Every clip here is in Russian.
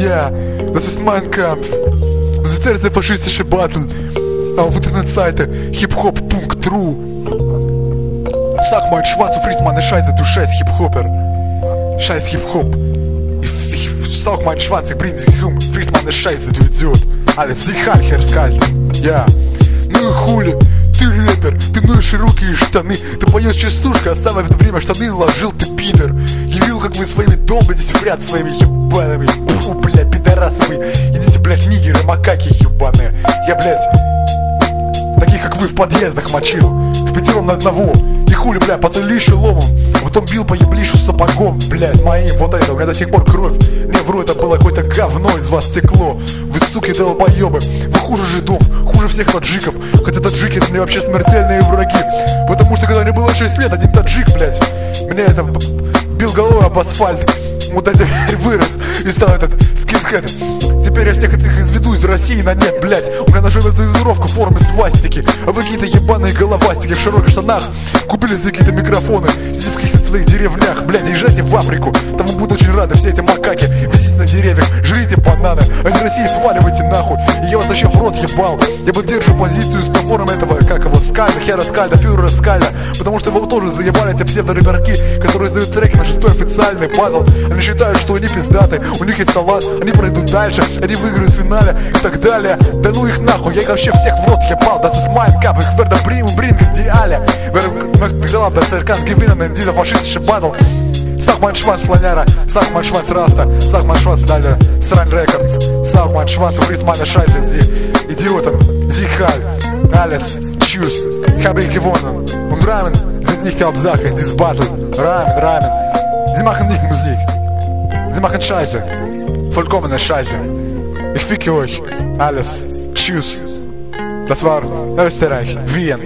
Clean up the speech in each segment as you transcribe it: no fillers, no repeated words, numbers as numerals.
Ja, das ist mein Kampf. Das ist der erste faschistische Battle auf Internetseite hiphop.ru. Sag meinen Schwanz, du frisst meine Scheiße, du scheiß Hip-Hopper. Scheiß Hip-Hop. Ich saug meinen Schwanz, ich bring dich um. Frisst meine Scheiße, du Idiot. Alles дыхай, херскальт. Ja. Ну и хули, ты рэпер, ты ноешь широкие штаны. Ты поешь частушка, оставив в это время штаны наложил, ты пидор. Явил, как вы своими долбитесь в ряд своими ебаными. Фу, бля, пидорасы вы. Идите, блядь, нигеры, макаки ебаные. Я, блядь, таких, как вы, в подъездах мочил. В пятером на одного. И хули, бля, по лишу ломом. Потом бил по еблишу сапогом, блядь, моим. Вот это, у меня до сих пор кровь. Мне в рот это было какое-то говно из вас текло. Вы, суки, долбоебы. Вы хуже жидов, хуже всех таджиков. Хотя таджики это мне вообще смертельные враги. Потому что когда мне было 6 лет, один таджик, блядь, меня это бил головой об асфальт. Вот я теперь вырос и стал этот скинхед. Теперь я всех этих изведу из России на нет, блядь. У меня на жопе татуировка в форме свастики. А вы какие-то ебаные головастики в широких штанах. Купили за какие-то микрофоны, сидите в каких-то своих деревнях. Блядь, езжайте в Африку, там вы будут очень рады. Все эти макаки, висите на деревьях, жрите бананы. А из России сваливайте нахуй. И я вас вообще в рот ебал. Я поддержу позицию с нафором этого, как его, Скальда, Хера Скальда, Фюрера Скальда. Потому что его тоже заебали эти псевдо-рэперки, которые издают треки на 6-й официальный батл. Они считают, что они пиздаты, у них есть талант, они пройдут дальше, они выиграют в финале и так далее. Да ну их нахуй, я их вообще всех в рот ебал. Das ist mein Kampf, ich werde bringen die alle. Ich möchte glauben, dass kann gewinnen in dieser faschistischen Battle. Sag mein Schwanz, Slanyara, sag mein Schwanz, Rasta, sag mein Schwanz, далее, Srang Records. Sag mein Schwanz, du frisst meine Scheiße, sie Idioten, sie Hall, alles, tschüss, ich habe ich gewonnen. Und Ramen sind nicht die Hauptsache in diesem Battle. Ramen, sie machen nicht Musik, sie machen Scheiße, vollkommene Scheiße. Ich ficke euch, alles, tschüss. Das war Österreich, Wien,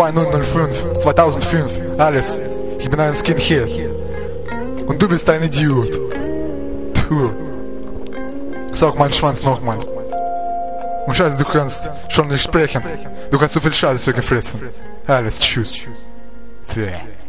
2005, alles. Ich bin ein Skinhead. Und du bist ein Idiot. Tu. Saug meinen Schwanz nochmal. Und Scheiße, du kannst schon nicht sprechen. Du hast zu viel Scheiße gefressen. Alles, tschüss. Tschüss.